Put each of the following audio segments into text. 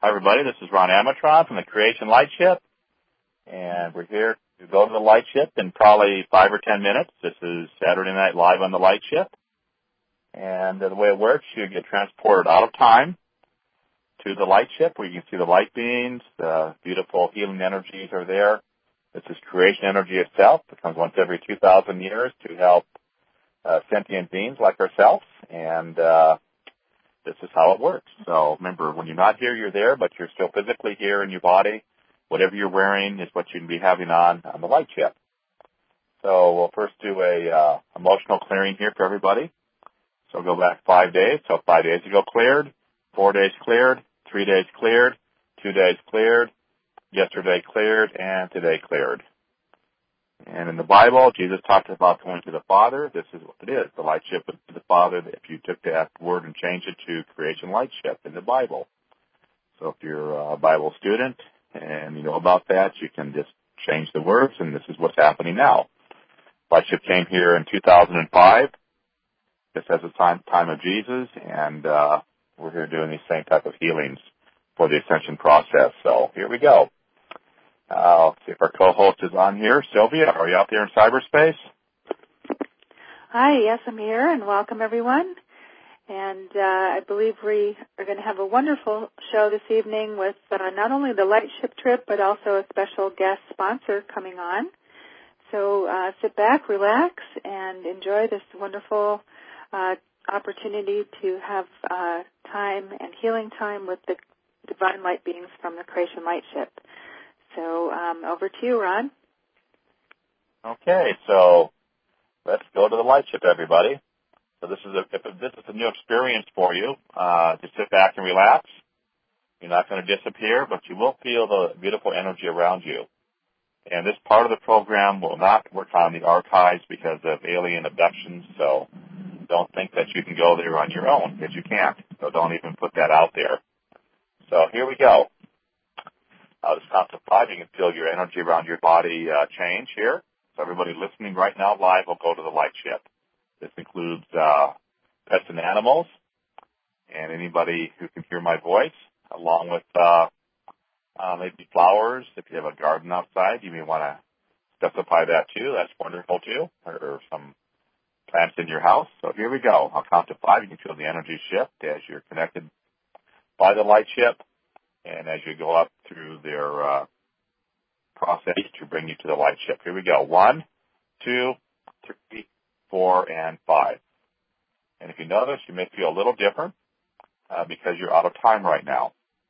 Hi, everybody. This is Ron Amatron from the Creation Light Ship, and we're here to go to the Light Ship in probably 5 or 10 minutes. This is Saturday Night Live on the Light Ship, and the way it works, you get transported out of time to the Light Ship where you can see the light beams, the beautiful healing energies are there. This is creation energy itself. It comes once every 2,000 years to help sentient beings like ourselves, and this is how it works. So remember, when you're not here, you're there, but you're still physically here in your body. Whatever you're wearing is what you can be having on the Light Ship. So we'll first do a emotional clearing here for everybody. So go back 5 days. So 5 days ago cleared, 4 days cleared, 3 days cleared, 2 days cleared, yesterday cleared, and today cleared. And in the Bible, Jesus talked about going to the Father. This is what it is. The Light Ship is to the Father. If you took that word and changed it to Creation Light Ship in the Bible. So if you're a Bible student and you know about that, you can just change the words, and this is what's happening now. Light Ship came here in 2005. This has the time of Jesus, and we're here doing these same type of healings for the ascension process. So here we go. Let's see if our co-host is on here. Sylvia, are you out there in cyberspace? Hi, yes, I'm here, and welcome, everyone. And I believe we are going to have a wonderful show this evening with not only the Light Ship trip, but also a special guest sponsor coming on. So sit back, relax, and enjoy this wonderful opportunity to have time and healing time with the divine light beings from the Creation Light Ship. So over to you, Ron. Okay, so let's go to the Light Ship, everybody. So this is a new experience for you. Just sit back and relax. You're not going to disappear, but you will feel the beautiful energy around you. And this part of the program will not work on the archives because of alien abductions, so don't think that you can go there on your own, because you can't. So don't even put that out there. So here we go. I'll just count to 5. You can feel your energy around your body change here. So everybody listening right now live will go to the Light Ship. This includes pets and animals, and anybody who can hear my voice, along with maybe flowers. If you have a garden outside, you may want to specify that too. That's wonderful too, or some plants in your house. So here we go. I'll count to 5. You can feel the energy shift as you're connected by the Light Ship. And as you go up through their process to bring you to the Light Ship. Here we go. 1, 2, 3, 4, and 5. And if you notice, you may feel a little different because you're out of time right now.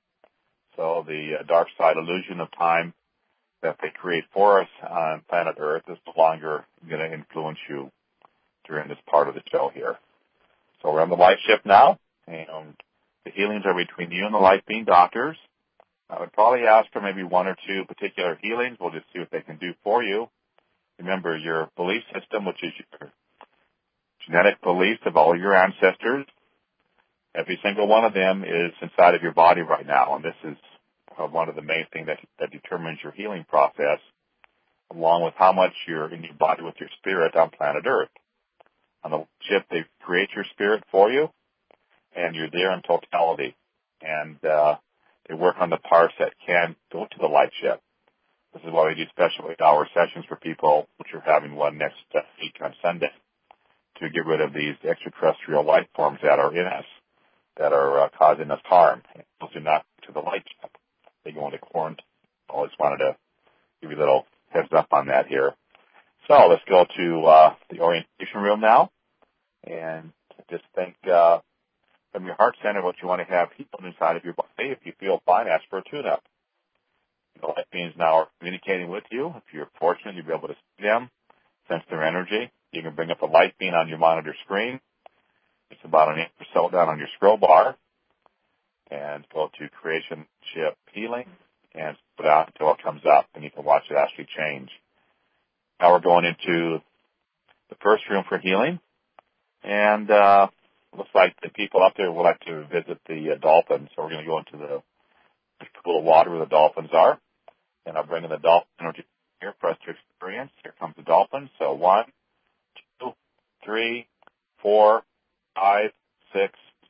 So the dark side illusion of time that they create for us on planet Earth is no longer going to influence you during this part of the show here. So we're on the Light Ship now, and the healings are between you and the light being doctors. I would probably ask for maybe 1 or 2 particular healings. We'll just see what they can do for you. Remember, your belief system, which is your genetic beliefs of all your ancestors, every single one of them is inside of your body right now. And this is one of the main things that determines your healing process, along with how much you're in your body with your spirit on planet Earth. On the ship, they create your spirit for you, and you're there in totality. And they work on the parts that can go to the Light Ship. This is why we do special 8-hour sessions for people, which are having one next week on Sunday, to get rid of these extraterrestrial life forms that are in us, that are causing us harm. Those do not to the Light Ship. They go into quarantine. I always wanted to give you a little heads up on that here. So let's go to the orientation room now, and just think from your heart center what you want to have healed inside of your body. If you feel fine, ask for a tune-up. The light beings now are communicating with you. If you're fortunate, you'll be able to see them, sense their energy. You can bring up a light beam on your monitor screen. It's about an inch or so down on your scroll bar. And go to Creation Ship Healing and put it out until it comes up, and you can watch it actually change. Now we're going into the first room for healing. And looks like the people up there would like to visit the dolphins. So we're going to go into the pool of water where the dolphins are. And I'll bring in the dolphin energy here for us to experience. Here comes the dolphin. So 1, 2, 3, 4, 5, 6,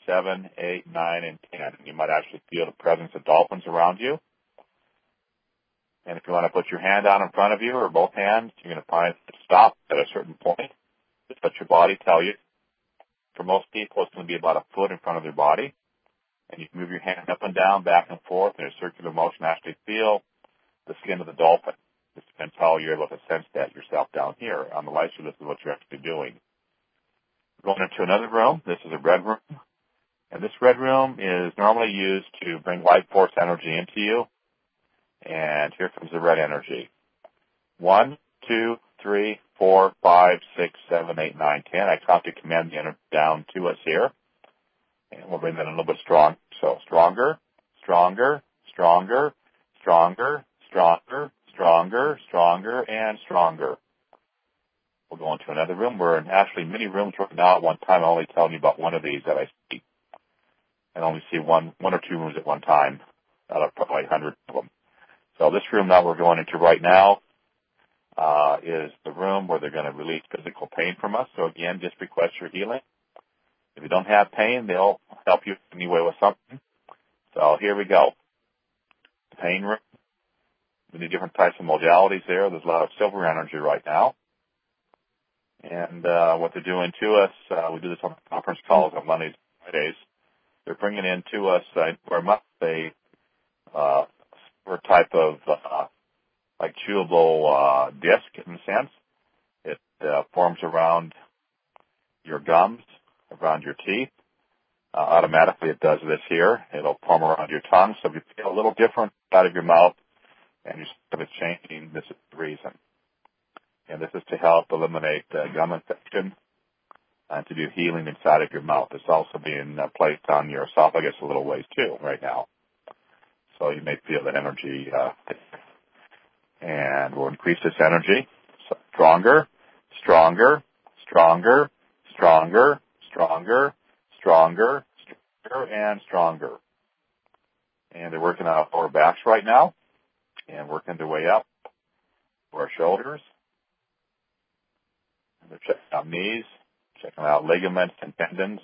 7, 8, 9, and 10. And you might actually feel the presence of dolphins around you. And if you want to put your hand down in front of you or both hands, you're going to find it stops at a certain point. Just let your body tell you. For most people, it's going to be about a foot in front of their body. And you can move your hand up and down, back and forth, in a circular motion. Actually feel the skin of the dolphin. This depends how you're able to sense that yourself down here. On the light show, this is what you're actually doing. Going into another room. This is a red room. And this red room is normally used to bring life force energy into you. And here comes the red energy. 1, 2, 3, 4, 5, 6, 7, 8, 9, 10. I count to command the energy down to us here. And we'll bring that a little bit strong. So stronger, stronger, stronger, stronger, stronger, stronger, stronger, and stronger. We'll go into another room. We're in actually many rooms right now at one time. I'm only telling you about one of these that I see. I only see one or two rooms at one time out of probably hundreds of them. So this room that we're going into right now is the room where they're going to release physical pain from us. So again, just request your healing. If you don't have pain, they'll help you anyway with something. So here we go. Pain room. Many different types of modalities there. There's a lot of silver energy right now. And what they're doing to us, we do this on conference calls on Mondays and Fridays. They're bringing in to us a type of like chewable disc in a sense. It forms around your gums, around your teeth. Automatically it does this here. It'll form around your tongue. So if you feel a little different out of your mouth and your stomach is changing, this is the reason. And this is to help eliminate gum infection and to do healing inside of your mouth. It's also being placed on your esophagus a little ways too right now. So you may feel that energy. And we'll increase this energy. So stronger, stronger, stronger, stronger, stronger, stronger, stronger, and stronger. And they're working on our lower backs right now and working their way up to our shoulders. And they're checking out knees, checking out ligaments and tendons.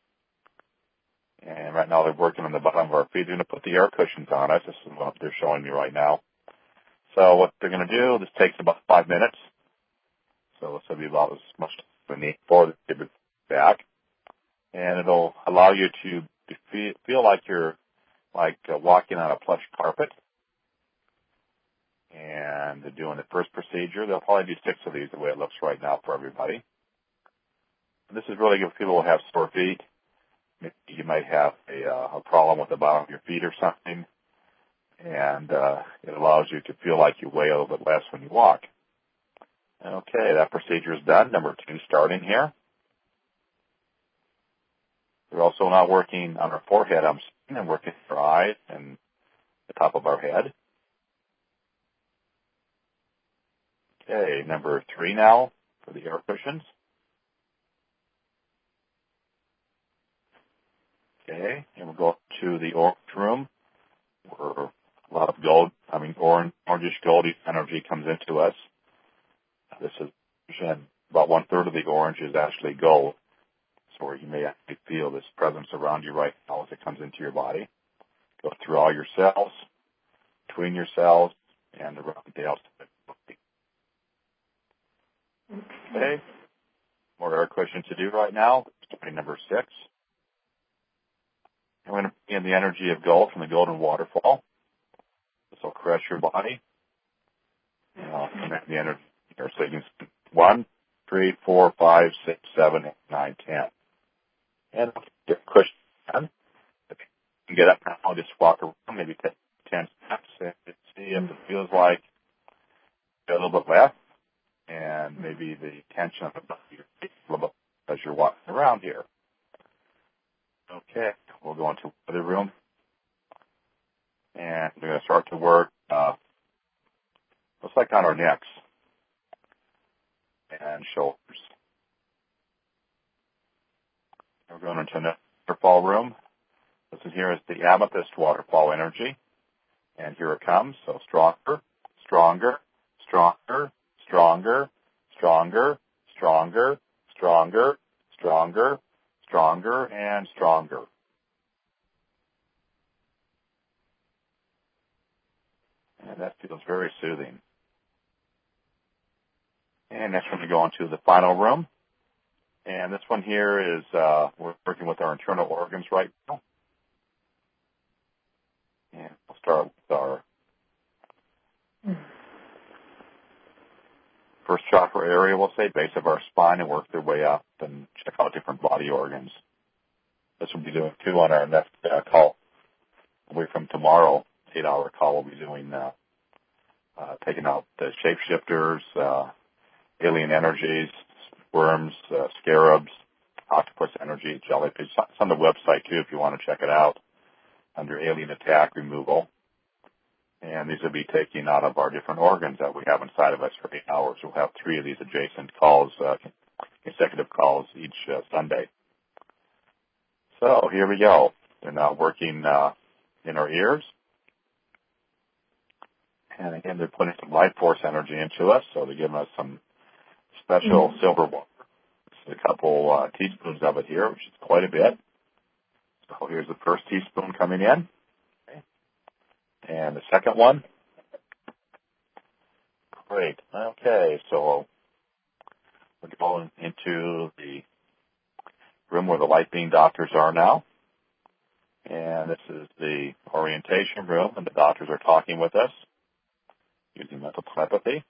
And right now they're working on the bottom of our feet. They're going to put the air cushions on us. This is what they're showing me right now. So what they're going to do, this takes about 5 minutes. So this will be about as much as we need for the tibia back. And it'll allow you to feel like you're walking on a plush carpet. And they're doing the first procedure. They'll probably do 6 of these the way it looks right now for everybody. And this is really good for people who have sore feet. Maybe you might have a problem with the bottom of your feet or something. And it allows you to feel like you weigh a little bit less when you walk. Okay, that procedure is done. Number 2 starting here. We're also now working on our forehead, I'm seeing, and working our eyes and the top of our head. Okay, number 3 now for the air cushions. Okay, and we'll go up to the orange room where a lot of orangish goldy energy comes into us. This is about 1/3 of the orange is actually gold. So you may actually feel this presence around you right now as it comes into your body. Go through all your cells, between your cells, and around the outside. Okay. More air cushions to do right now. Starting number 6. I'm going to bring in the energy of gold from the golden waterfall. This will caress your body. And I'll connect the energy here. So you can see 1, 3, 4, 5, 6, 7, 8, 9, 10. And get a cushion done. If you can get up now, I'll just walk around, maybe take 10 steps and see if it feels like a little bit less. And maybe the tension of your feet a little bit as you're walking around here. Okay, we'll go into the other room. And we're going to start to work, looks like on our necks and shoulders. We're going into another waterfall room. This is here is the amethyst waterfall energy. And here it comes. So stronger, stronger, stronger, stronger, stronger, stronger, stronger, stronger, stronger, and stronger. feels very soothing. And next we're going to go into the final room. And this one here is, we're working with our internal organs right now. And we'll start with our first chakra area, we'll say, base of our spine, and work their way up and check out different body organs. This will be doing too on our next call. Away from tomorrow, 8-hour call, we'll be doing, taking out the shapeshifters, alien energies, worms, scarabs, octopus energy, jellyfish. It's on the website too if you want to check it out under alien attack removal. And these will be taken out of our different organs that we have inside of us for 8 hours. We'll have 3 of these adjacent calls, consecutive calls each Sunday. So here we go. They're now working in our ears. And again, they're putting some life force energy into us, so they're giving us some special silver water. Just a couple teaspoons of it here, which is quite a bit. So here's the first teaspoon coming in. Okay. And the second one. Great. Okay, so we're going into the room where the light beam doctors are now. And this is the orientation room, and the doctors are talking with us using mental telepathy.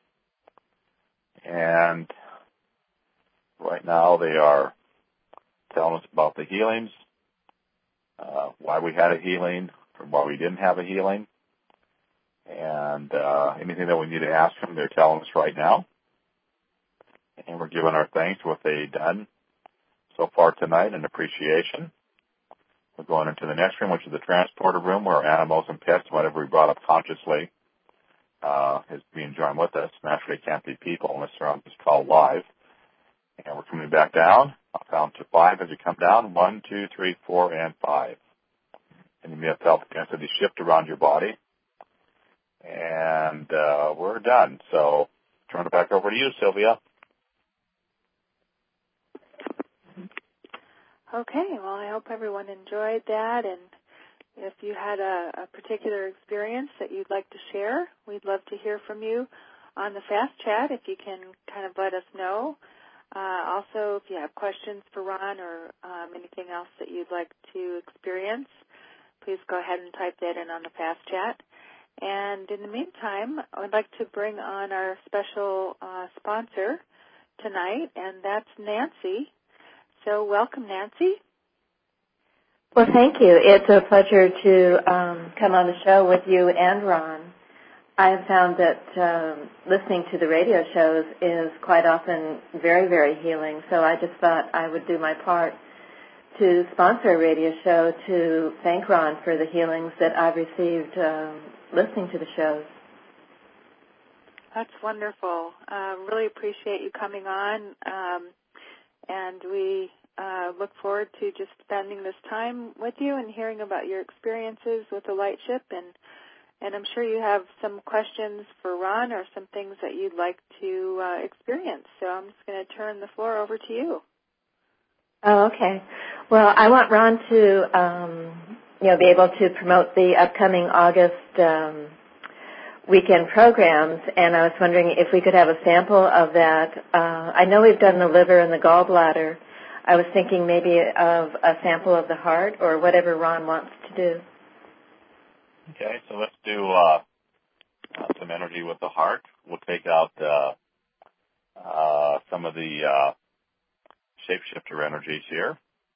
And right now they are telling us about the healings, why we had a healing, or why we didn't have a healing, and anything that we need to ask them, they're telling us right now. And we're giving our thanks for what they've done so far tonight and appreciation. We're going into the next room, which is the transporter room, where our animals and pets, whatever we brought up consciously, is being joined with us. Naturally, it can't be people unless they're on this call live. And we're coming back down. I'll count to 5 as you come down. 1, 2, 3, 4, and 5. And you may have felt the density shift around your body. And we're done. So turn it back over to you, Sylvia. Okay, well, I hope everyone enjoyed that, and if you had a particular experience that you'd like to share, we'd love to hear from you on the Fast Chat if you can kind of let us know. Also, if you have questions for Ron or anything else that you'd like to experience, please go ahead and type that in on the Fast Chat. And in the meantime, I would like to bring on our special sponsor tonight, and that's Nancy. So welcome, Nancy. Well, thank you. It's a pleasure to come on the show with you and Ron. I have found that listening to the radio shows is quite often very, very healing, so I just thought I would do my part to sponsor a radio show to thank Ron for the healings that I've received listening to the shows. That's wonderful. Really appreciate you coming on, and we look forward to just spending this time with you and hearing about your experiences with the Lightship, and I'm sure you have some questions for Ron or some things that you'd like to experience. So I'm just going to turn the floor over to you. Oh, okay. Well, I want Ron to, be able to promote the upcoming August weekend programs, and I was wondering if we could have a sample of that. I know we've done the liver and the gallbladder. I was thinking maybe of a sample of the heart or whatever Ron wants to do. Okay, so let's do some energy with the heart. We'll take out some of the shapeshifter energies here.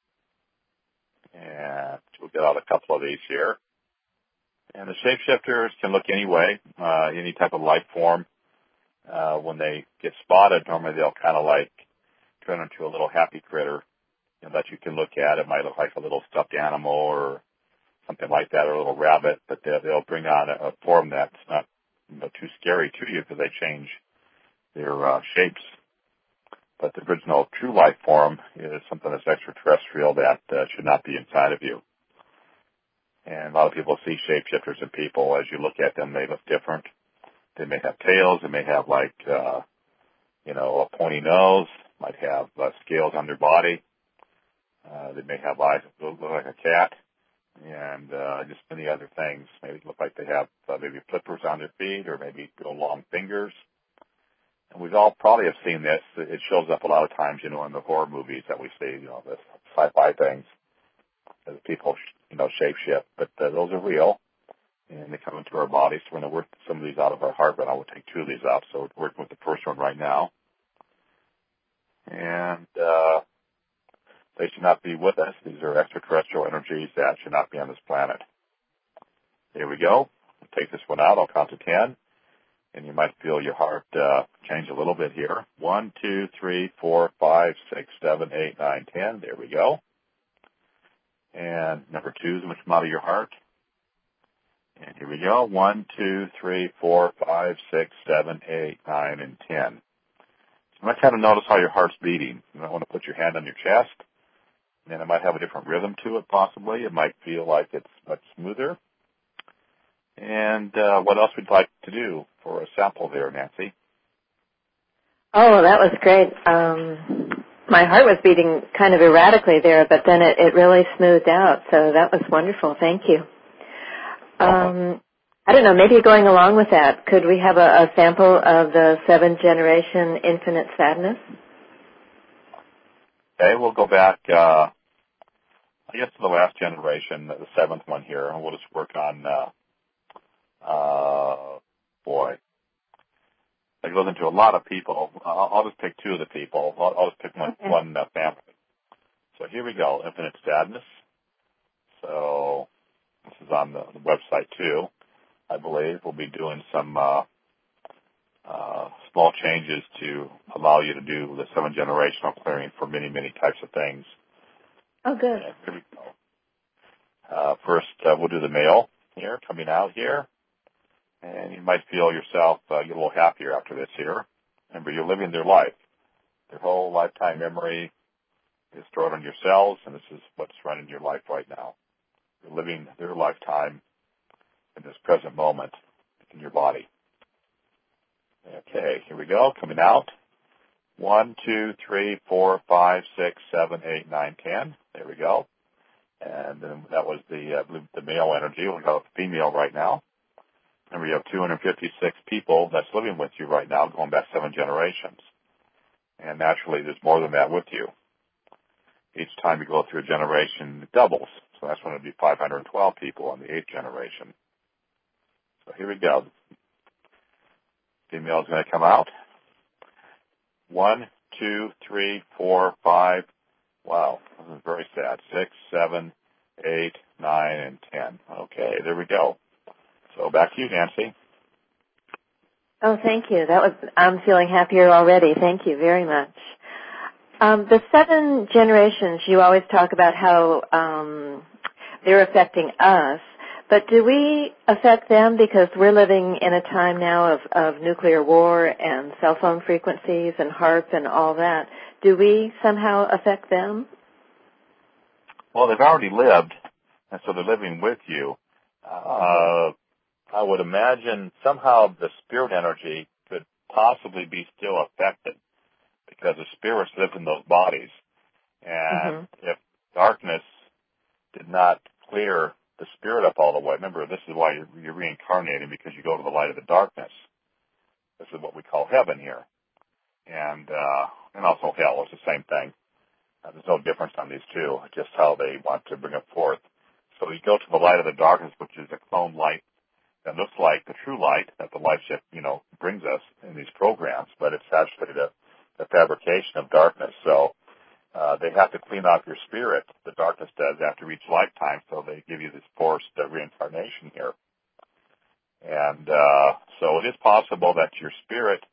And we'll get out a couple of these here. And the shapeshifters can look any way, any type of life form. When they get spotted, normally they'll kind of like turn into a little happy critter, that you can look at. It might look like a little stuffed animal or something like that, or a little rabbit, but they'll bring on a form that's not too scary to you because they change their shapes. But the original true life form is something that's extraterrestrial that should not be inside of you. And a lot of people see shapeshifters in people. As you look at them, they look different. They may have tails. They may have a pointy nose. Might have scales on their body. They may have eyes that look like a cat. and just many other things. Maybe look like they have maybe flippers on their feet or maybe long fingers. And we've all probably have seen this. It shows up a lot of times, in the horror movies that we see, the sci-fi things, as people, shape-shift. But those are real, and they come into our bodies. So we're going to work some of these out of our heart, but I will take 2 of these out. So we're working with the first one right now. And they should not be with us. These are extraterrestrial energies that should not be on this planet. Here we go. I'll take this one out. I'll count to 10. And you might feel your heart change a little bit here. 1, 2, 3, 4, 5, 6, 7, 8, 9, 10. There we go. And number 2 is going to come out of your heart. And here we go. 1, 2, 3, 4, 5, 6, 7, 8, 9, and 10. So you might kind of notice how your heart's beating. You might want to put your hand on your chest. And it might have a different rhythm to it, possibly. It might feel like it's much smoother. And what else would you like to do for a sample there, Nancy? Oh, that was great. My heart was beating kind of erratically there, but then it really smoothed out. So that was wonderful. Thank you. I don't know, maybe going along with that, could we have a sample of the 7th generation Infinite Sadness? Okay, we'll go back, I guess, to the last generation, the 7th one here, and we'll just work on, it goes into a lot of people. I'll just pick 2 of the people. I'll just pick one family. So here we go, Infinite Sadness. So this is on the website, too, I believe. We'll be doing some small changes to allow you to do the 7th generational clearing for many, many types of things. Oh, good. And here we go. First, we'll do the male here, coming out here. And you might feel yourself get a little happier after this here. Remember, you're living their life. Their whole lifetime memory is stored on your cells, and this is what's running your life right now. You're living their lifetime in this present moment in your body. Okay, here we go. Coming out. 1, 2, 3, 4, 5, 6, 7, 8, 9, 10. There we go. And then that was the male energy. We'll go with the female right now. And we have 256 people that's living with you right now, going back 7 generations. And naturally, there's more than that with you. Each time you go through a generation, it doubles. So that's when it would be 512 people on the 8th generation. So here we go. Female is going to come out. 1, 2, 3, 4, 5. Wow, this is very sad. 6, 7, 8, 9, and 10. Okay, there we go. So back to you, Nancy. Oh, thank you. I'm feeling happier already. Thank you very much. The 7 generations, you always talk about how they're affecting us, but do we affect them because we're living in a time now of nuclear war and cell phone frequencies and HAARP and all that? Do we somehow affect them? Well, they've already lived, and so they're living with you. I would imagine somehow the spirit energy could possibly be still affected because the spirits live in those bodies. And if darkness did not clear the spirit up all the way, remember, this is why you're reincarnating, because you go to the light of the darkness. This is what we call heaven here. And also hell is the same thing. There's no difference on these two, just how they want to bring it forth. So you go to the light of the darkness, which is a clone light that looks like the true light that the light ship, brings us in these programs, but it's actually the fabrication of darkness. So they have to clean out your spirit. The darkness does after each lifetime, so they give you this forced reincarnation here. And so it is possible that your spirit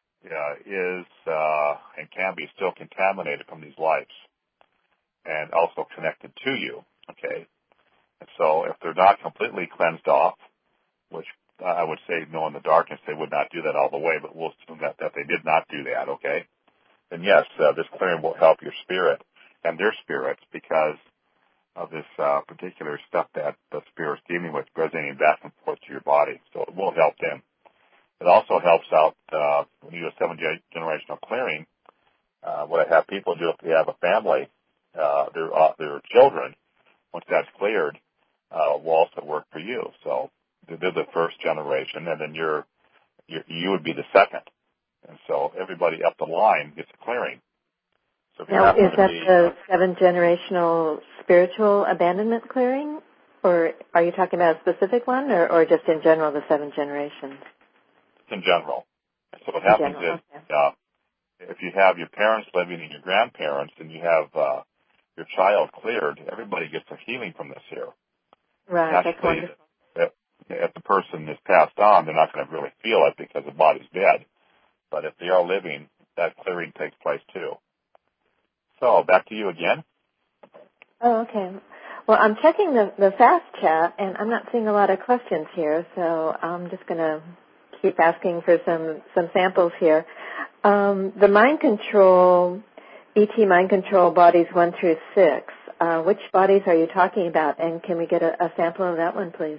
is and can be still contaminated from these lives and also connected to you, okay? And so if they're not completely cleansed off, which I would say, knowing the darkness, they would not do that all the way, but we'll assume that they did not do that, okay? Then yes, this clearing will help your spirit and their spirits because of this particular stuff that the spirit's dealing with, resonating back and forth to your body. So it will help them. It also helps out when you do a 7-generational clearing. What I have people do if they have a family, their children, once that's cleared, will also work for you. So they're the first generation, and then you would be the second. And so everybody up the line gets a clearing. So now, is that the 7-generational spiritual abandonment clearing? Or are you talking about a specific one, or just in general, the 7 generations? In general. So what happens is, if you have your parents living and your grandparents, and you have your child cleared, everybody gets a healing from this here. Right, actually, that's wonderful. If the person is passed on, they're not going to really feel it because the body's dead. But if they are living, that clearing takes place too. So back to you again. Oh, okay. Well, I'm checking the fast chat, and I'm not seeing a lot of questions here, so I'm just going to keep asking for some samples here. The mind control, ET mind control bodies 1 through 6, which bodies are you talking about, and can we get a sample of that one, please?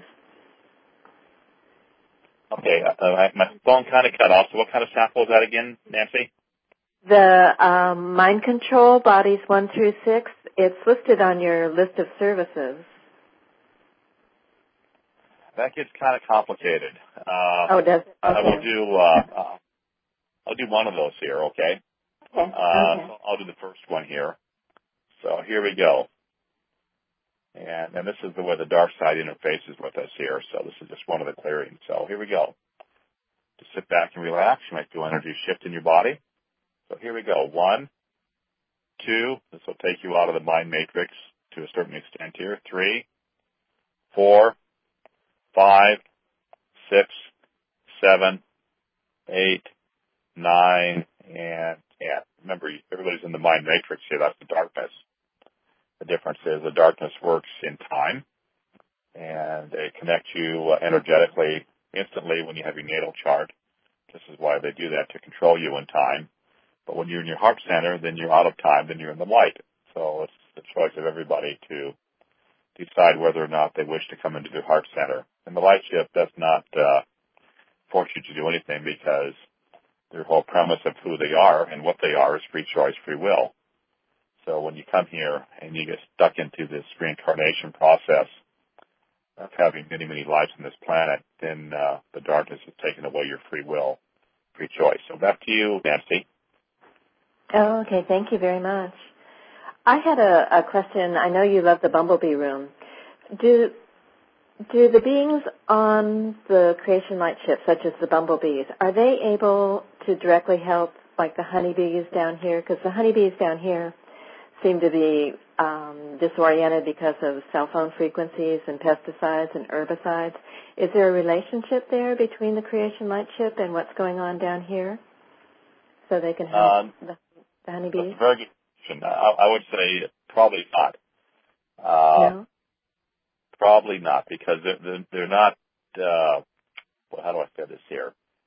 Okay, my phone kind of cut off, so what kind of sample is that again, Nancy? The mind control bodies 1 through 6, it's listed on your list of services. That gets kind of complicated. Does it? Okay. I'll do one of those here, okay? Okay. So I'll do the first one here. So here we go. And this is the way the dark side interfaces with us here. So this is just one of the clearings. So here we go. Just sit back and relax. You might feel energy shift in your body. So here we go. 1, 2. This will take you out of the mind matrix to a certain extent here. 3, 4, 5, 6, 7, 8, 9, and 10. Remember, everybody's in the mind matrix here. That's the darkness. The difference is the darkness works in time, and it connects you energetically instantly when you have your natal chart. This is why they do that, to control you in time. But when you're in your heart center, then you're out of time, then you're in the light. So it's the choice of everybody to decide whether or not they wish to come into their heart center. And the light shift does not force you to do anything, because their whole premise of who they are and what they are is free choice, free will. So when you come here and you get stuck into this reincarnation process of having many, many lives on this planet, then the darkness has taken away your free will, free choice. So back to you, Nancy. Oh, okay. Thank you very much. I had a question. I know you love the Bumblebee Room. Do the beings on the creation light ship, such as the bumblebees, are they able to directly help, like the honeybees down here? Because the honeybees down here seem to be disoriented because of cell phone frequencies and pesticides and herbicides. Is there a relationship there between the creation light ship and what's going on down here, so they can help the honeybees? That's a very good question. I would say probably not. No? Probably not, because they're not, how do I say this here?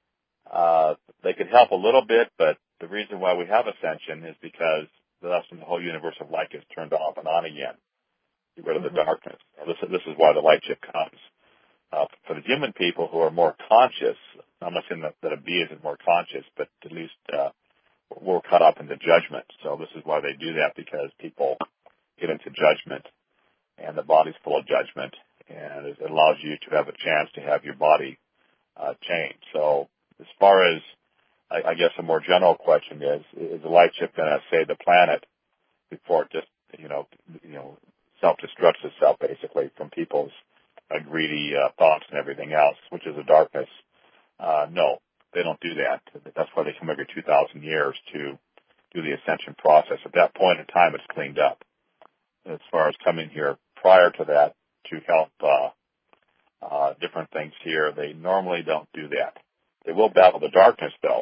They could help a little bit, but the reason why we have ascension is because thus the whole universe of light gets turned off and on again. Get rid of the darkness. This is why the light ship comes. For the human people who are more conscious, I'm not saying that a bee isn't more conscious, but at least we're caught up into judgment. So this is why they do that, because people get into judgment, and the body's full of judgment, and it allows you to have a chance to have your body change. So as far as, I guess a more general question is the light ship going to save the planet before it just, self-destructs itself, basically, from people's greedy thoughts and everything else, which is the darkness? No, they don't do that. That's why they come every 2,000 years to do the ascension process. At that point in time, it's cleaned up. As far as coming here prior to that to help different things here, they normally don't do that. They will battle the darkness, though,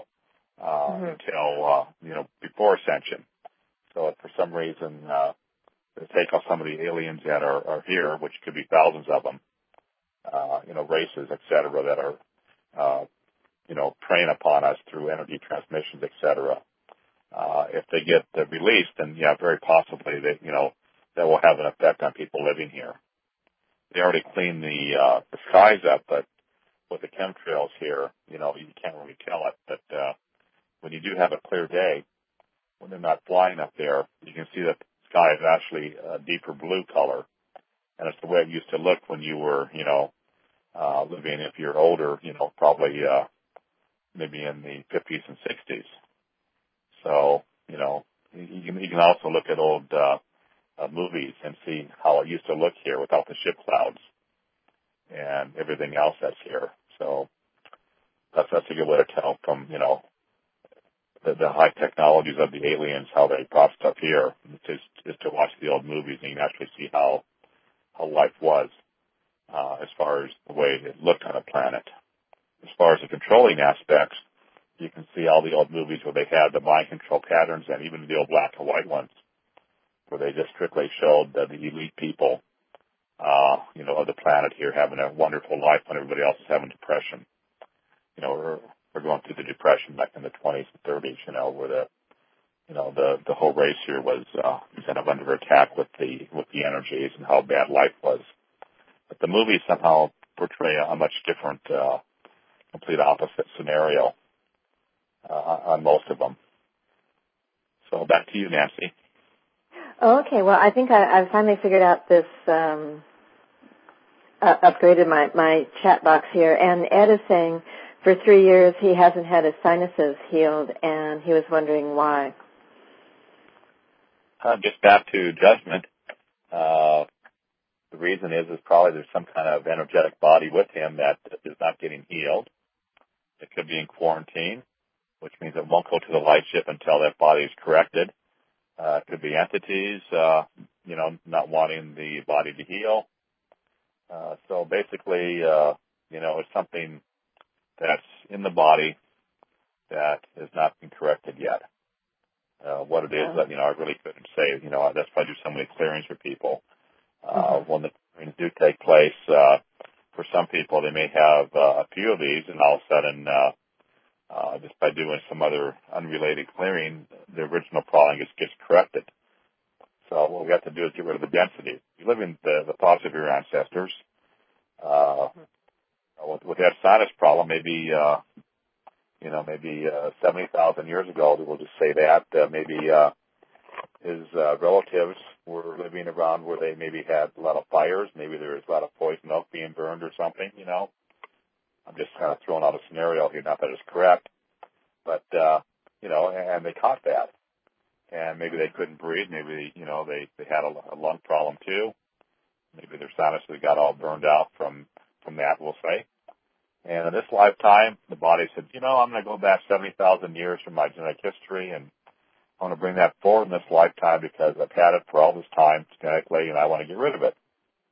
until, before ascension. So if for some reason they take off some of the aliens that are here, which could be thousands of them, races, et cetera, that are, preying upon us through energy transmissions, et cetera. If they get released, then, very possibly that will have an effect on people living here. They already cleaned the skies up, but with the chemtrails here, you can't really tell it. But when you do have a clear day, when they're not flying up there, you can see that the sky is actually a deeper blue color. And it's the way it used to look when you were, living, if you're older, probably maybe in the 50s and 60s. So, you can also look at old movies and see how it used to look here without the ship clouds and everything else that's here. So that's a good way to tell from, the high technologies of the aliens, how they brought stuff here, is to watch the old movies and you can actually see how life was as far as the way it looked on a planet. As far as the controlling aspects, you can see all the old movies where they had the mind control patterns and even the old black and white ones where they just strictly showed the elite people, of the planet here having a wonderful life when everybody else is having depression. We're going through the depression back in the 20s and 30s, where the whole race here was kind of under attack with the energies and how bad life was. But the movies somehow portray a much different, complete opposite scenario on most of them. So back to you, Nancy. Okay, well, I think I finally figured out this, upgraded my chat box here, and Ed is saying for 3 years he hasn't had his sinuses healed, and he was wondering why. Just back to judgment. The reason is probably there's some kind of energetic body with him that is not getting healed. It could be in quarantine, which means it won't go to the light ship until that body is corrected. It could be entities, not wanting the body to heal. So basically, it's something that's in the body that has not been corrected yet. What it is, I really couldn't say. That's why I do so many clearings for people. When the clearings do take place, for some people, they may have a few of these, and all of a sudden, just by doing some other unrelated clearing, the original problem gets corrected. So what we have to do is get rid of the density. You live in the thoughts of your ancestors. With that sinus problem, maybe 70,000 years ago, we'll just say that, maybe his relatives were living around where they maybe had a lot of fires, maybe there was a lot of poison oak being burned or something, I'm just kind of throwing out a scenario here, not that it's correct, but, and they caught that. And maybe they couldn't breathe, maybe, they had a lung problem too. Maybe their sinuses got all burned out from that, we'll say. And in this lifetime, the body said, I'm going to go back 70,000 years from my genetic history, and I want to bring that forward in this lifetime because I've had it for all this time genetically, and I want to get rid of it.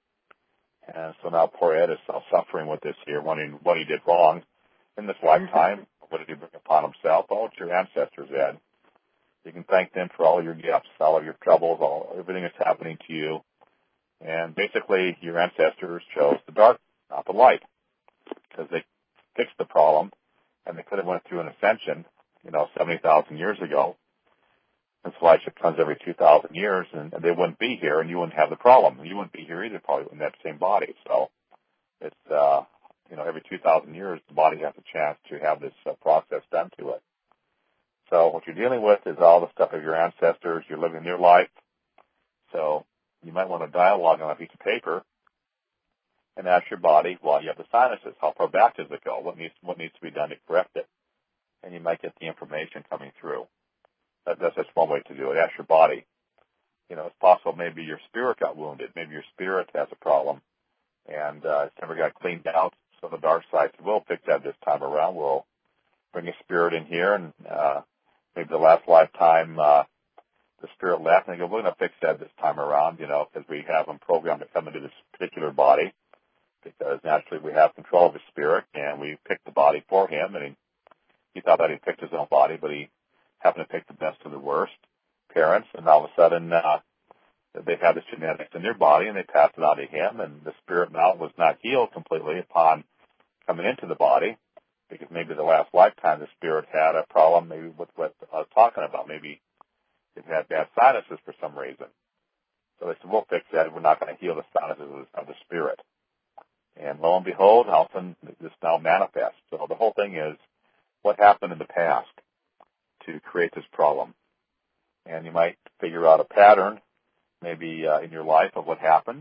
And so now poor Ed is suffering with this here, wondering what he did wrong in this lifetime. What did he bring upon himself? Oh, it's your ancestors, Ed. You can thank them for all your gifts, all of your troubles, everything that's happening to you. And basically, your ancestors chose the dark, not the light, because they fixed the problem, and they could have went through an ascension, 70,000 years ago. This light ship comes every 2,000 years, and they wouldn't be here, and you wouldn't have the problem. You wouldn't be here either, probably in that same body. So it's, every 2,000 years, the body has a chance to have this process done to it. So what you're dealing with is all the stuff of your ancestors. You're living your life. So you might want to dialogue on a piece of paper and ask your body, while you have the sinuses, how far back does it go? What needs to be done to correct it? And you might get the information coming through. That's just one way to do it. Ask your body. It's possible maybe your spirit got wounded. Maybe your spirit has a problem and it's never got cleaned out. So the dark side will fix that this time around. We'll bring a spirit in here, and maybe the last lifetime the spirit left, and they go, we're going to fix that this time around, because we have him programmed to come into this particular body, because naturally we have control of his spirit, and we picked the body for him, and he thought that he picked his own body, but he happened to pick the best of the worst parents, and all of a sudden they had this genetics in their body, and they passed it on to him, and the spirit now was not healed completely upon coming into the body, because maybe the last lifetime the spirit had a problem maybe with what I was talking about. Maybe it had bad sinuses for some reason. So they said, we'll fix that. We're not going to heal the sinuses of the spirit. And lo and behold, how often this now manifests. So the whole thing is what happened in the past to create this problem. And you might figure out a pattern maybe in your life of what happened.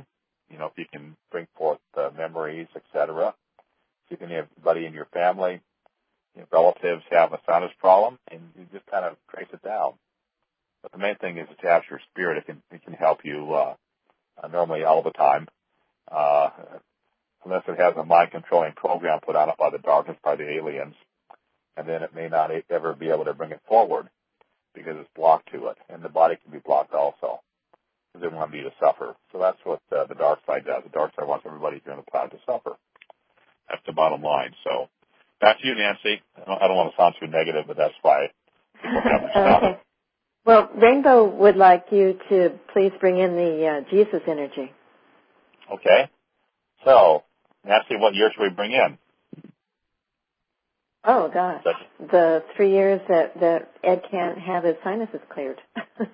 if you can bring forth memories, etc. If you can have anybody in your family, relatives have a sinus problem, and you just kind of trace it down. But the main thing is to have your spirit. It can help you normally all the time, unless it has a mind-controlling program put on it by the darkness, by the aliens, and then it may not ever be able to bring it forward because it's blocked to it, and the body can be blocked also because they want you to suffer. So that's what the dark side does. The dark side wants everybody here on the planet to suffer. That's the bottom line. So back to you, Nancy. I don't want to sound too negative, but that's why people can understand. Okay. Well, Rainbow would like you to please bring in the Jesus energy. Okay. So, Nancy, what year should we bring in? Oh, gosh. The 3 years that Ed can't have his sinuses cleared.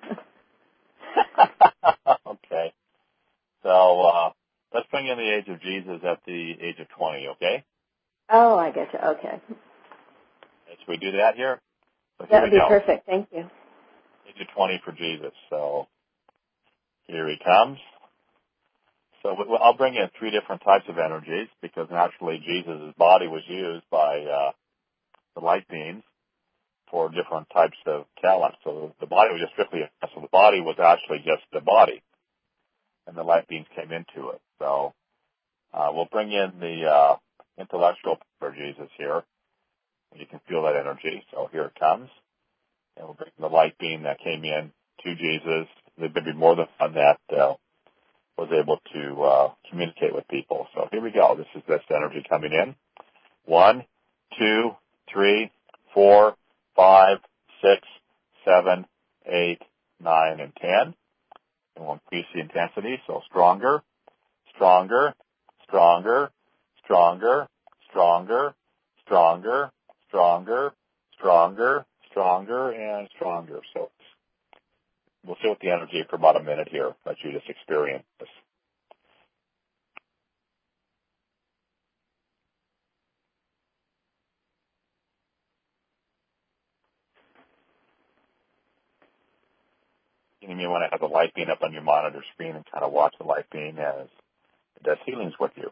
Okay. So, let's bring in the age of Jesus at the age of 20, okay? Oh, I get you. Okay. Should we do that here? So That would be perfect. Thank you. Age of 20 for Jesus. So, here he comes. So I'll bring in 3 different types of energies because naturally Jesus' body was used by the light beams for different types of talents. So the body was just strictly, so the body was actually just the body, and the light beams came into it. So we'll bring in the intellectual for Jesus here. You can feel that energy. So here it comes. And we'll bring the light beam that came in to Jesus. There'd be more than one that was able to communicate with people. So here we go. This is this energy coming in. 1, 2, 3, 4, 5, 6, 7, 8, 9, and 10. And we'll increase the intensity. So stronger, stronger, stronger, stronger, stronger, stronger, stronger, stronger, stronger, and stronger. So we'll sit with the energy for about a minute here. Let you just experience this. You may want to have the light beam up on your monitor screen and kind of watch the light beam as it does healings with you.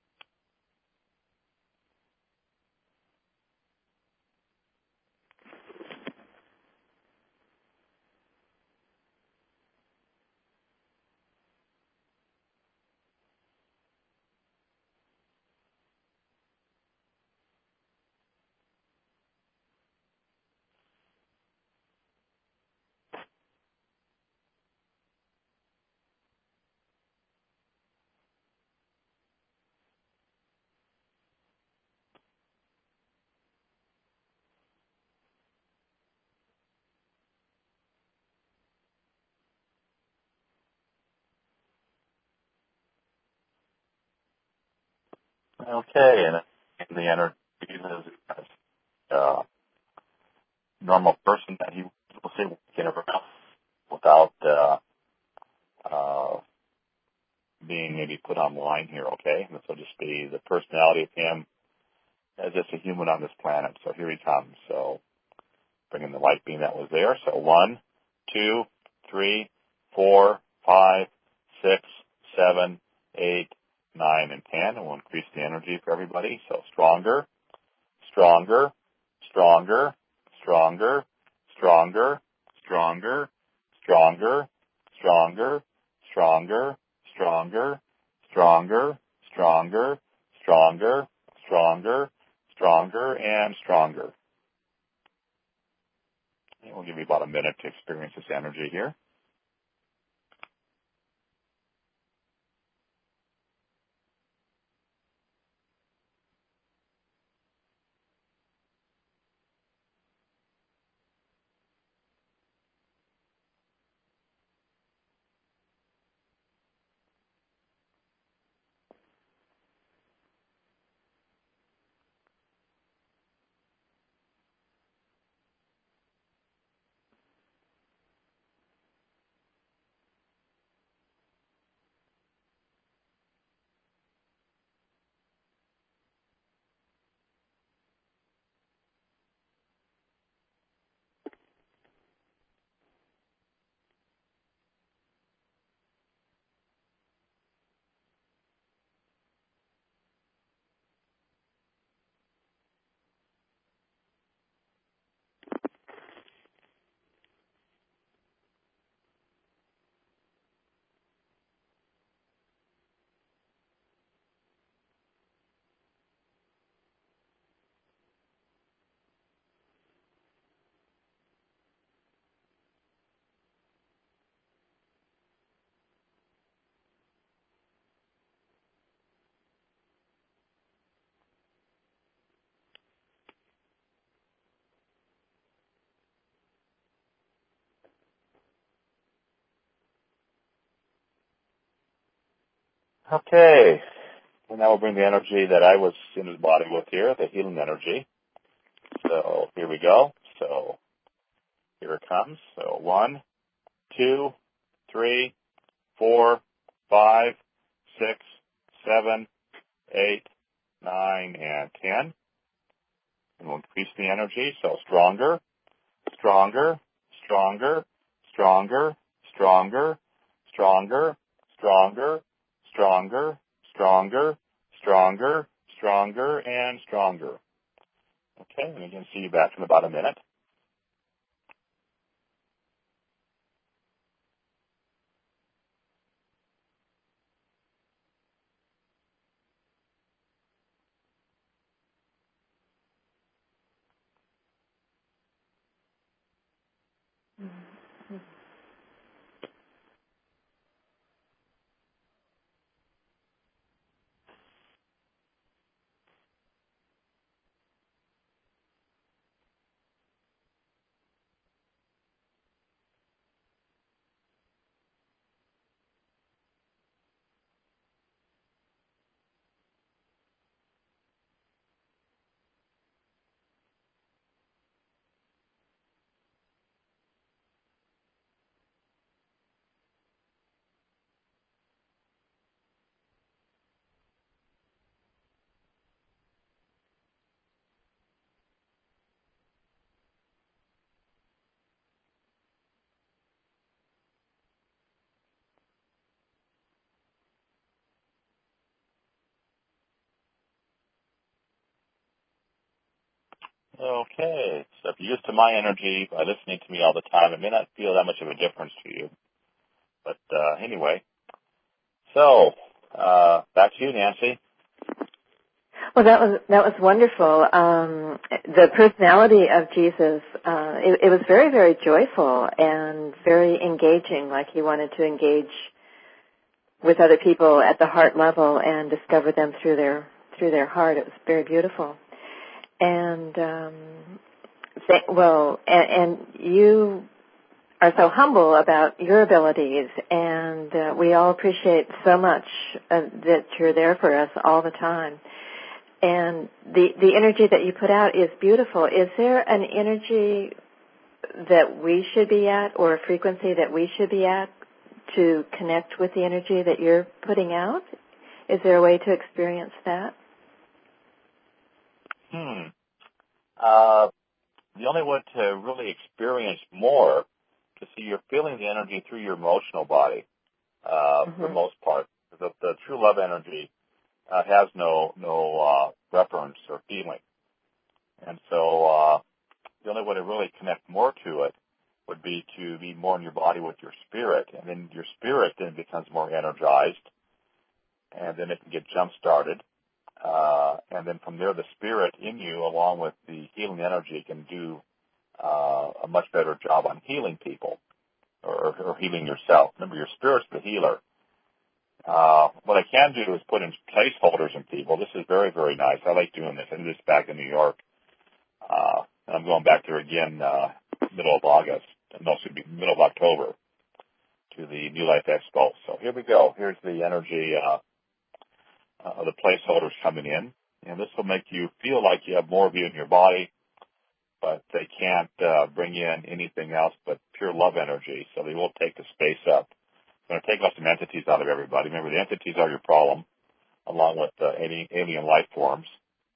Okay, and the energy is normal person that he will say we can ever have without being maybe put online here, okay? And so just be the personality of him as just a human on this planet. So here he comes. So bringing the light beam that was there. So 1, 2, 3, 4, 5, 6, 7, 8, 9, and 10. And we'll increase the energy for everybody. So stronger, stronger, stronger, stronger, stronger, stronger, stronger, stronger, stronger, stronger, stronger, stronger, stronger, stronger, stronger, and stronger. And we'll give you about a minute to experience this energy here. Okay. And now we'll bring the energy that I was in his body with here, the healing energy. So here we go. So here it comes. So 1, 2, 3, 4, 5, 6, 7, 8, 9, and 10. And we'll increase the energy. So stronger, stronger, stronger, stronger, stronger, stronger, stronger, stronger, stronger, stronger, stronger, and stronger. Okay, and again, see you back in about a minute. Okay, so if you're used to my energy by listening to me all the time, it may not feel that much of a difference to you. But anyway, so back to you, Nancy. Well, that was wonderful. The personality of Jesus, it was very, very joyful and very engaging, like he wanted to engage with other people at the heart level and discover them through their heart. It was very beautiful. And and you are so humble about your abilities, and we all appreciate so much that you're there for us all the time. And the energy that you put out is beautiful. Is there an energy that we should be at, or a frequency that we should be at, to connect with the energy that you're putting out? Is there a way to experience that? The only way to really experience more, to see you're feeling the energy through your emotional body, for the most part. The true love energy has no reference or feeling. And so the only way to really connect more to it would be to be more in your body with your spirit. And then your spirit then becomes more energized, and then it can get jump-started. And then from there, the spirit in you, along with the healing energy, can do a much better job on healing people or healing yourself. Remember, your spirit's the healer. What I can do is put in placeholders in people. This is very, very nice. I like doing this. I did this back in New York. And I'm going back there again middle of August. No, it should be middle of October to the New Life Expo. So here we go. Here's the energy of the placeholders coming in. And this will make you feel like you have more of you in your body, but they can't bring in anything else but pure love energy. So they will take the space up. I'm going to take off some entities out of everybody. Remember, the entities are your problem, along with alien life forms,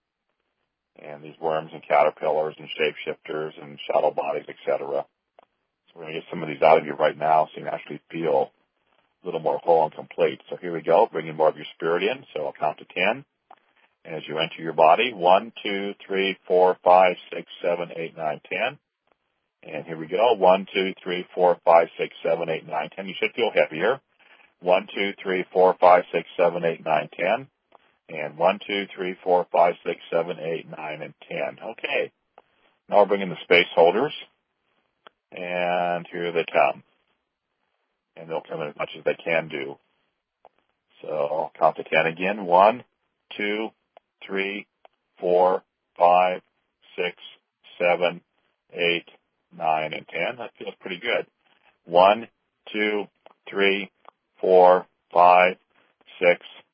and these worms and caterpillars and shapeshifters and shadow bodies, etc. So we're going to get some of these out of you right now so you can actually feel a little more whole and complete. So here we go, bringing more of your spirit in. So I'll count to 10. And as you enter your body, 1, 2, 3, 4, 5, 6, 7, 8, 9, 10. And here we go, 1, 2, 3, 4, 5, 6, 7, 8, 9, 10. You should feel heavier. 1, 2, 3, 4, 5, 6, 7, 8, 9, 10. And 1, 2, 3, 4, 5, 6, 7, 8, 9, and 10. Okay. Now we're bringing the space holders. And here they come. And they'll come in as much as they can do. So I'll count to 10 again. 1, 2, 3, 4, 5, 6, 7, 8, 9, and 10. That feels pretty good. 1, 2, 3, 4, 5, 6,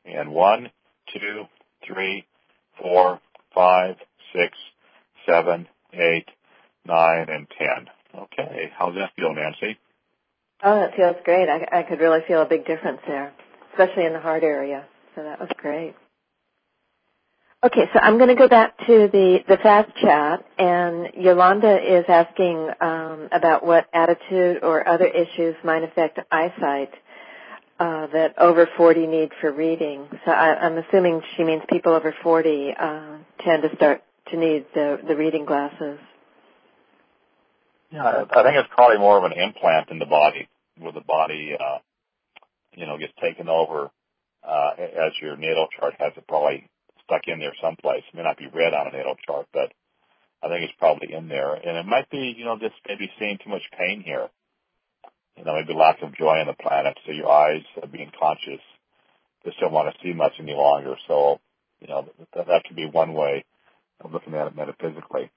And 1, 2, 3, 4, 5, 6, 7, 8, 9, and 10. Okay, how's that feel, Nancy? Oh, that feels great. I could really feel a big difference there, especially in the heart area. So that was great. Okay, so I'm going to go back to the fast chat, and Yolanda is asking about what attitude or other issues might affect eyesight that over 40 need for reading. So I'm assuming she means people over 40 tend to start to need the reading glasses. Yeah, I think it's probably more of an implant in the body, where the body, gets taken over as your natal chart has it probably stuck in there someplace. It may not be read on a natal chart, but I think it's probably in there. And it might be, just maybe seeing too much pain here. Maybe lack of joy on the planet, so your eyes are being conscious. Just don't want to see much any longer. So, that could be one way of looking at it metaphysically.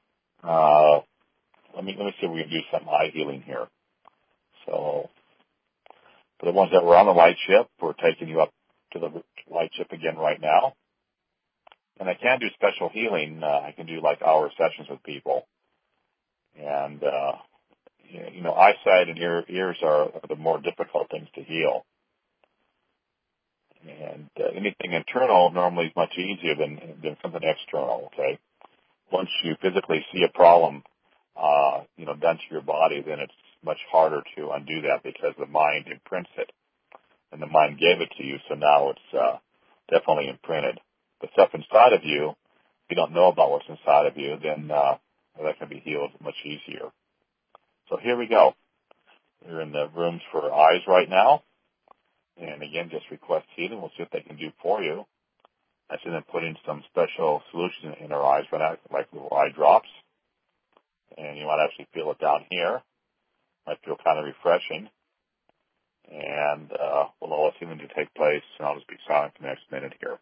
Let me see if we can do some eye healing here. So, for the ones that were on the light ship, we're taking you up to the light ship again right now. And I can do special healing. I can do like hour sessions with people. And, eyesight and ears are the more difficult things to heal. And anything internal normally is much easier than something external, okay? Once you physically see a problem, done to your body, then it's much harder to undo that because the mind imprints it. And the mind gave it to you, so now it's definitely imprinted. But stuff inside of you, if you don't know about what's inside of you, then that can be healed much easier. So here we go. We're in the rooms for eyes right now. And again, just request healing. We'll see what they can do for you. I see them put in some special solution in our eyes right now, like little eye drops. And you might actually feel it down here. Might feel kind of refreshing. And we'll allow healing to take place, and I'll just be silent for the next minute here.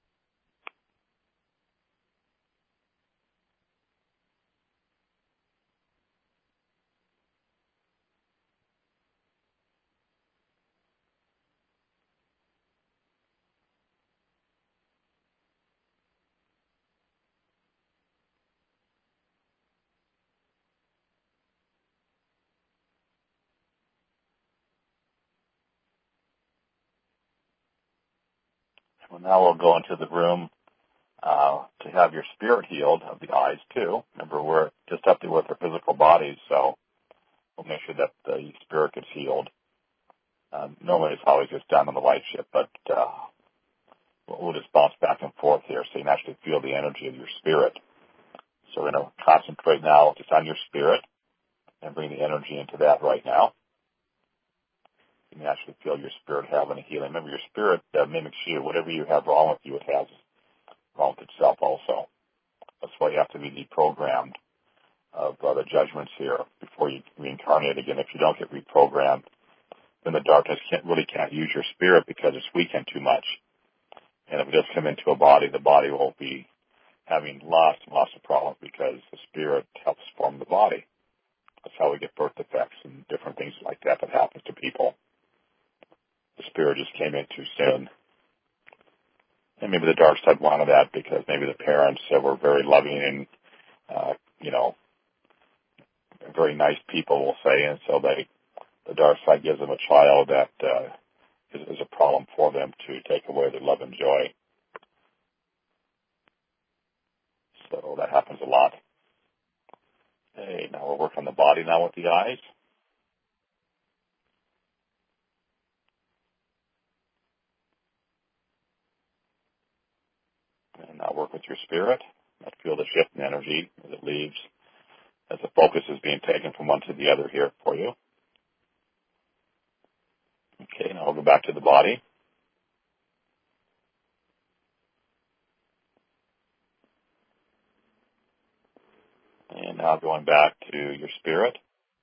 Well, now we'll go into the room to have your spirit healed of the eyes, too. Remember, we're just up there with our physical bodies, so we'll make sure that the spirit gets healed. Normally it's always just done on the light ship, but we'll just bounce back and forth here so you can actually feel the energy of your spirit. So we're going to concentrate now just on your spirit and bring the energy into that right now. You can actually feel your spirit having a healing. Remember, your spirit mimics you. Whatever you have wrong with you, it has wrong with itself also. That's why you have to be deprogrammed of the judgments here before you reincarnate again. If you don't get reprogrammed, then the darkness can't use your spirit because it's weakened too much. And if it does come into a body, the body will be having lots of problems because the spirit helps form the body. That's how we get birth defects and different things like that happens to people. The spirit just came in too soon. And maybe the dark side wanted that because maybe the parents were very loving and, very nice people, we'll say, and so the dark side gives them a child that is a problem for them to take away their love and joy. So that happens a lot. Okay, now we'll work on the body now with the eyes. And now work with your spirit. Let's feel the shift in energy as it leaves, as the focus is being taken from one to the other here for you. Okay, now we'll go back to the body. And now going back to your spirit.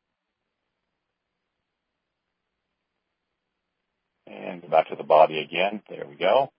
And go back to the body again. There we go.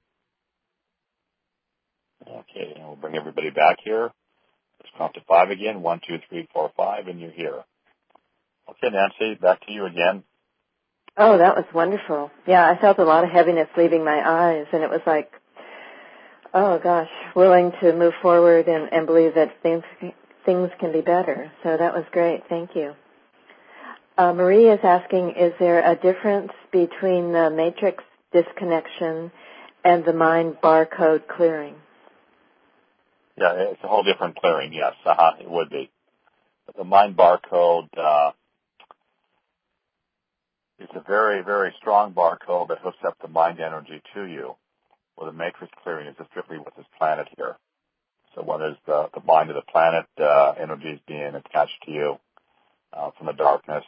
Okay, and we'll bring everybody back here. Let's count to 5 again. 1, 2, 3, 4, 5, and you're here. Okay, Nancy, back to you again. Oh, that was wonderful. Yeah, I felt a lot of heaviness leaving my eyes, and it was like, oh gosh, willing to move forward and believe that things can be better. So that was great. Thank you. Marie is asking, is there a difference between the matrix disconnection and the mind barcode clearing? Yeah, it's a whole different clearing, yes. It would be. But the mind barcode is a very, very strong barcode that hooks up the mind energy to you. Well, the matrix clearing is just strictly with this planet here. So when there's the mind of the planet energies being attached to you from the darkness,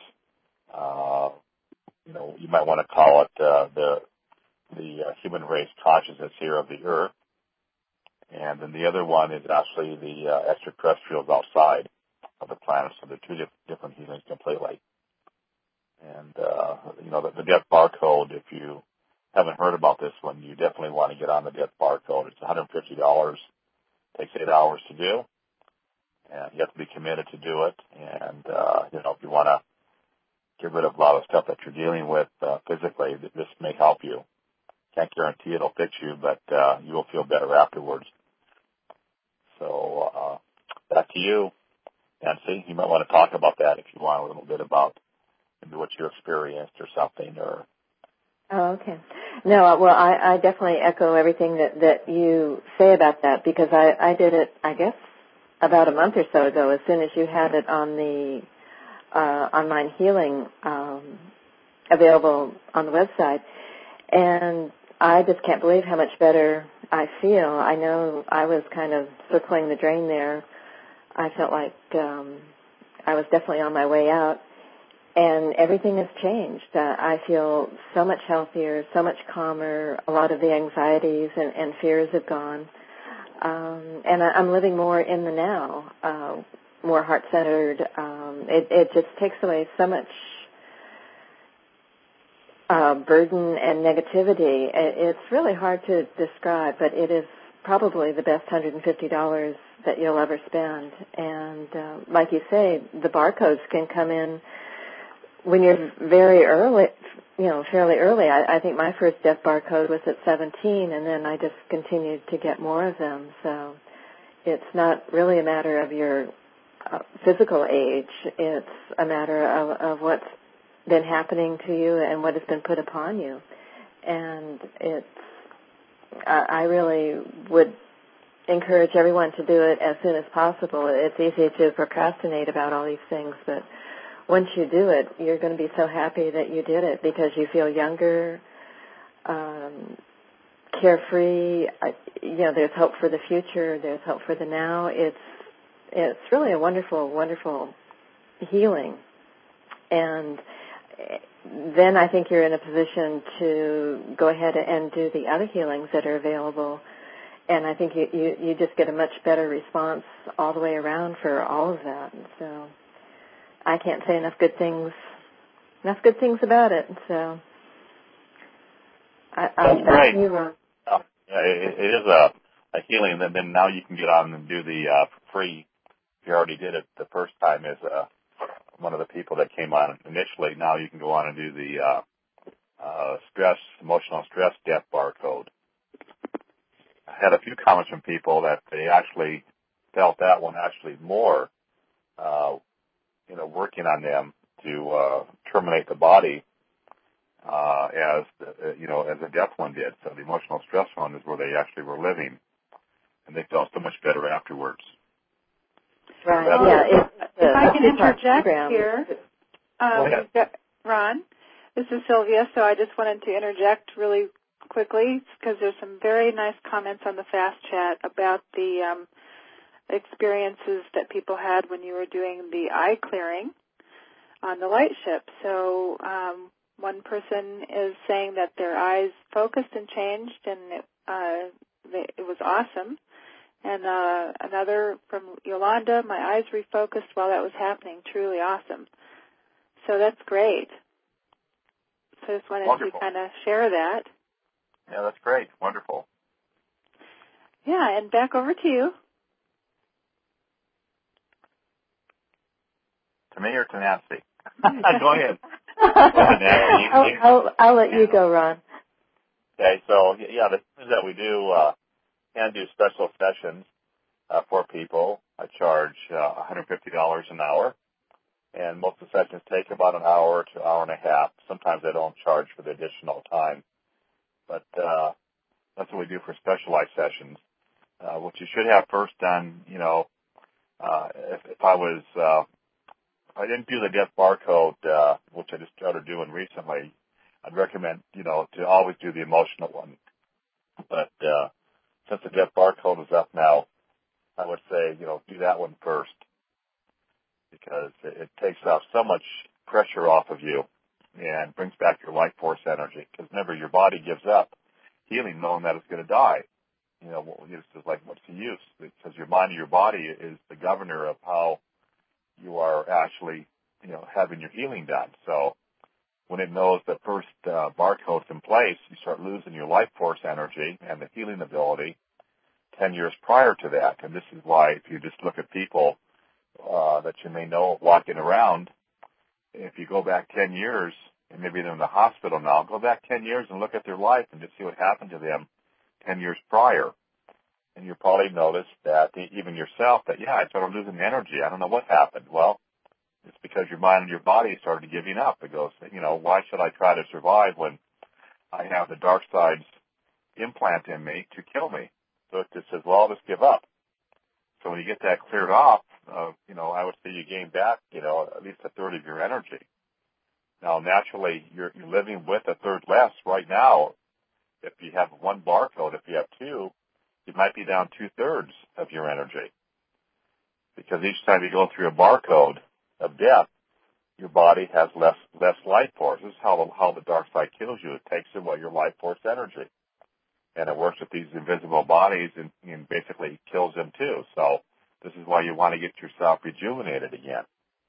you might want to call it the human race consciousness here of the Earth. And then the other one is actually the extraterrestrials outside of the planet. So they're two different healings completely. And, the death barcode, if you haven't heard about this one, you definitely want to get on the death barcode. It's $150. Takes 8 hours to do. And you have to be committed to do it. And, if you want to get rid of a lot of stuff that you're dealing with physically, this may help you. Can't guarantee it'll fix you, but you will feel better afterwards. So back to you, Nancy. You might want to talk about that if you want a little bit about maybe what you experienced or something. Or Oh, okay. No, well, I definitely echo everything that you say about that, because I did it, I guess, about a month or so ago, as soon as you had it on the online healing available on the website. And I just can't believe how much better I feel. I know I was kind of circling the drain there. I felt like I was definitely on my way out, and everything has changed. I feel so much healthier, so much calmer. A lot of the anxieties and fears have gone, and I'm living more in the now, more heart-centered. It just takes away so much burden and negativity. It's really hard to describe, but it is probably the best $150 that you'll ever spend. And like you say, the barcodes can come in when you're very early, fairly early. I think my first death barcode was at 17, and then I just continued to get more of them. So it's not really a matter of your physical age. It's a matter of what's been happening to you and what has been put upon you. And I really would encourage everyone to do it as soon as possible. It's easy to procrastinate about all these things, but once you do it, you're going to be so happy that you did it, because you feel younger, carefree. There's hope for the future. There's hope for the now. It's really a wonderful, wonderful healing. And then I think you're in a position to go ahead and do the other healings that are available. And I think you just get a much better response all the way around for all of that. So I can't say enough good things about it. So that's great. You, Ron. It is a healing. And then now you can get on and do the free. You already did it the first time as one of the people that came on initially. Now you can go on and do the emotional stress death barcode. I had a few comments from people that they actually felt that one actually more, working on them to terminate the body as the death one did. So the emotional stress one is where they actually were living, and they felt so much better afterwards. Right. So yeah. If I can interject here, Ron, this is Sylvia. So I just wanted to interject really quickly, because there's some very nice comments on the Fast Chat about the experiences that people had when you were doing the eye clearing on the light ship. So one person is saying that their eyes focused and changed, and it was awesome. And another from Yolanda, my eyes refocused while that was happening. Truly awesome. So that's great. So I just wanted to kind of share that. Yeah, that's great. Wonderful. Yeah, and back over to you. To me or to Nancy? Go ahead. I'll let you go, Ron. Okay, so yeah, the things that we do can do special sessions for people. I charge $150 an hour, and most of the sessions take about an hour to hour and a half. Sometimes I don't charge for the additional time, but that's what we do for specialized sessions. What you should have first done, if I didn't do the death barcode, which I just started doing recently, I'd recommend, to always do the emotional one. But since the death barcode is up now, I would say, do that one first, because it takes off so much pressure off of you and brings back your life force energy. Because remember, your body gives up healing knowing that it's going to die. It's just like, what's the use? Because your mind and your body is the governor of how you are actually, having your healing done. So when it knows the first barcode's in place, you start losing your life force energy and the healing ability 10 years prior to that. And this is why if you just look at people that you may know walking around, if you go back 10 years, and maybe they're in the hospital now, go back 10 years and look at their life and just see what happened to them 10 years prior. And you'll probably notice that even yourself, that, I started losing energy. I don't know what happened. Well, it's because your mind and your body started giving up. It goes, why should I try to survive when I have the dark side's implant in me to kill me? So it just says, well, I'll just give up. So when you get that cleared off, I would say you gain back, at least a third of your energy. Now, naturally, you're living with a third less right now. If you have one barcode, if you have two, you might be down 2/3 of your energy. Because each time you go through a barcode of death, your body has less life force. This is how the dark side kills you. It takes away your life force energy. And it works with these invisible bodies and basically kills them too. So this is why you want to get yourself rejuvenated again.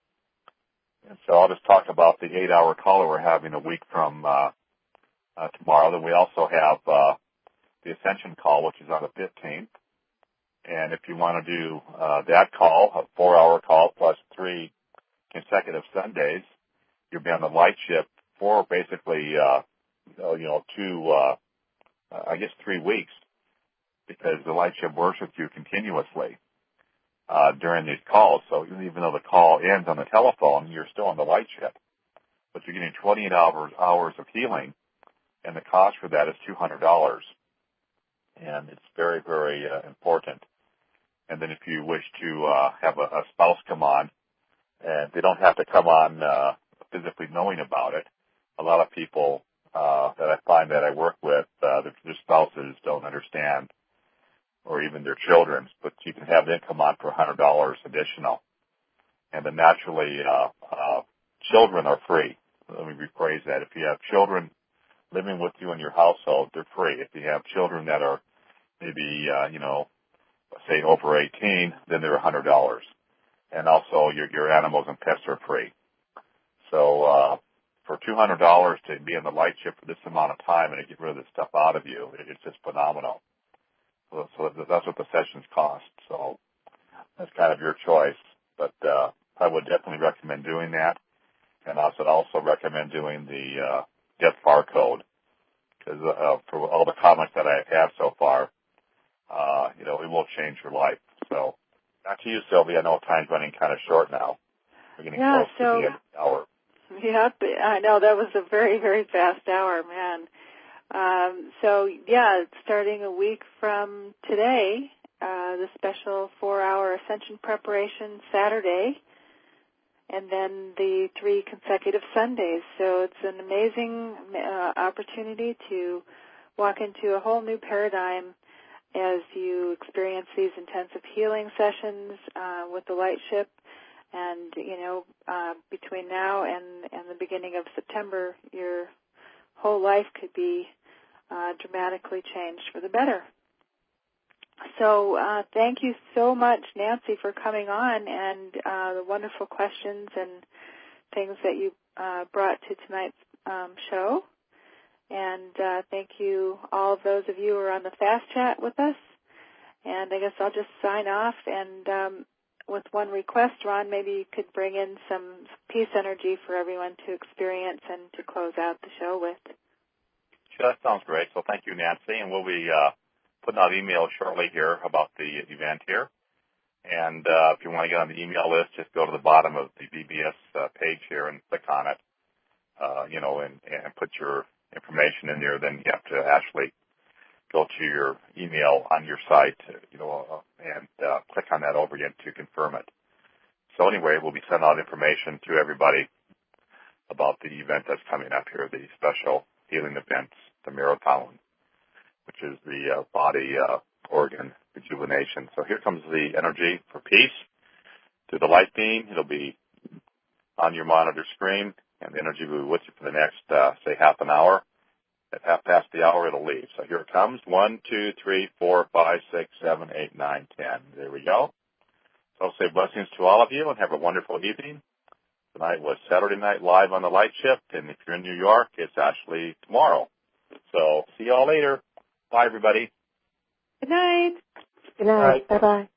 And so I'll just talk about the 8-hour call that we're having a week from tomorrow. Then we also have the Ascension call, which is on the 15th. And if you want to do that call, a 4-hour call plus 3 consecutive Sundays, you'll be on the light ship for basically, 3 weeks, because the light ship works with you continuously during these calls. So even though the call ends on the telephone, you're still on the light ship. But you're getting 28 hours of healing, and the cost for that is $200. And it's very, very important. And then if you wish to have a spouse come on, and they don't have to come on physically knowing about it. A lot of people that I find that I work with, their spouses don't understand, or even their children, but you can have them come on for $100 additional. And then naturally, children are free. Let me rephrase that. If you have children living with you in your household, they're free. If you have children that are maybe, say over 18, then they're $100. And also your animals and pets are free. So for $200 to be in the light ship for this amount of time and to get rid of this stuff out of you, it's just phenomenal. So that's what the sessions cost. So that's kind of your choice. But I would definitely recommend doing that. And I would also recommend doing the death barcode, because for all the comments that I have so far, it will change your life. So back to you, Sylvia. I know time's running kind of short now. We're getting close to the end of the hour. Yep, I know that was a very, very fast hour, man. Starting a week from today, the special 4-hour Ascension preparation Saturday, and then the 3 consecutive Sundays. So it's an amazing opportunity to walk into a whole new paradigm as you experience these intensive healing sessions with the light ship. And, between now and the beginning of September, your whole life could be dramatically changed for the better. So thank you so much, Nancy, for coming on and the wonderful questions and things that you brought to tonight's show. And thank you, all of those of you who are on the Fast Chat with us. And I guess I'll just sign off and with one request, Ron, maybe you could bring in some peace energy for everyone to experience and to close out the show with. Sure, that sounds great. So thank you, Nancy. And we'll be putting out emails shortly here about the event here. And if you want to get on the email list, just go to the bottom of the VBS page here and click on it, and put your information in there. Then you have to actually go to your email on your site, and click on that over again to confirm it. So anyway, we'll be sending out information to everybody about the event that's coming up here, the special healing events, the Mirrortown, which is the body organ rejuvenation. So here comes the energy for peace through the light beam. It'll be on your monitor screen, and the energy will be with you for the next, say, half an hour. At half past the hour, it'll leave. So here it comes. 1, 2, 3, 4, 5, 6, 7, 8, 9, 10. There we go. So I'll say blessings to all of you and have a wonderful evening. Tonight was Saturday Night Live on the Light Shift, and if you're in New York, it's actually tomorrow. So see you all later. Bye, everybody. Good night. Good night. Bye-bye.